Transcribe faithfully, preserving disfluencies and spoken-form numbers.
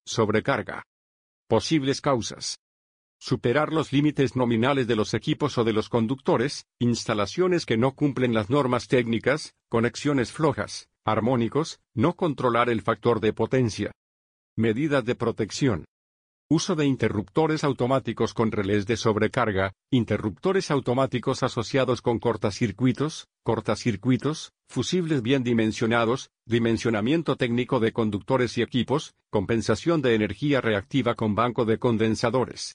Sobrecarga. Posibles causas. Superar los límites nominales de los equipos o de los conductores, instalaciones que no cumplen las normas técnicas, conexiones flojas, armónicos, no controlar el factor de potencia. Medidas de protección. Uso de interruptores automáticos con relés de sobrecarga, interruptores automáticos asociados con cortacircuitos, cortacircuitos, fusibles bien dimensionados, dimensionamiento técnico de conductores y equipos, compensación de energía reactiva con banco de condensadores.